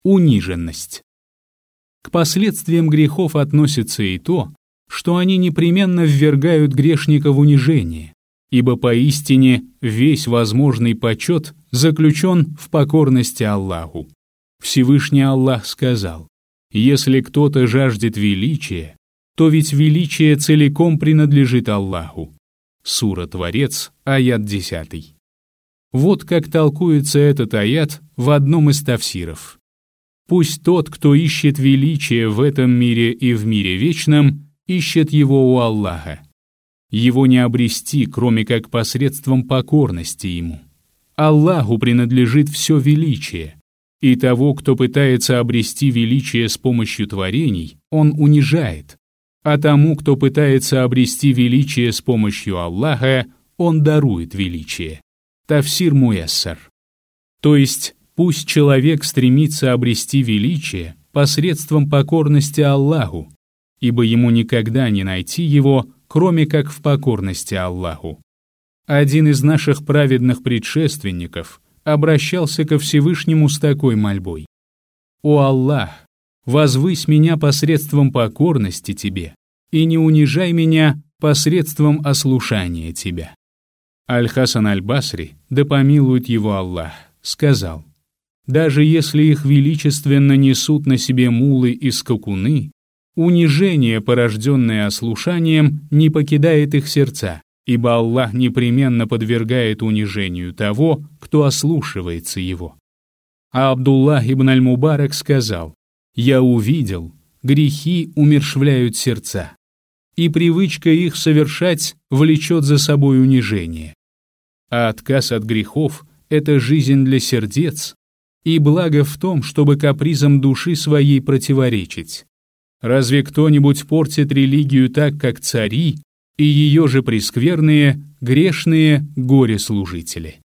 униженность. К последствиям грехов относится и то, что они непременно ввергают грешника в унижение, ибо поистине весь возможный почет заключен в покорности Аллаху. Всевышний Аллах сказал: «Если кто-то жаждет величия, то ведь величие целиком принадлежит Аллаху». Сура Творец, аят 10. Вот как толкуется этот аят в одном из тафсиров. «Пусть тот, кто ищет величие в этом мире и в мире вечном, ищет его у Аллаха. Его не обрести, кроме как посредством покорности Ему. Аллаху принадлежит все величие, и того, кто пытается обрести величие с помощью творений, Он унижает, а тому, кто пытается обрести величие с помощью Аллаха, Он дарует величие». Тафсир Муяссар. То есть, пусть человек стремится обрести величие посредством покорности Аллаху, ибо ему никогда не найти его, кроме как в покорности Аллаху. Один из наших праведных предшественников обращался ко Всевышнему с такой мольбой: «О Аллах, возвысь меня посредством покорности Тебе и не унижай меня посредством ослушания Тебя». Аль-Хасан аль-Басри, да помилует его Аллах, сказал: «Даже если их величественно несут на себе мулы и скакуны, унижение, порожденное ослушанием, не покидает их сердца, ибо Аллах непременно подвергает унижению того, кто ослушивается его». А Абдуллах ибн аль-Мубарак сказал: «Я увидел, грехи умерщвляют сердца, и привычка их совершать влечет за собой унижение. А отказ от грехов — это жизнь для сердец, и благо в том, чтобы капризам души своей противоречить. Разве кто-нибудь портит религию так, как цари, и ее же прескверные, грешные горе-служители?»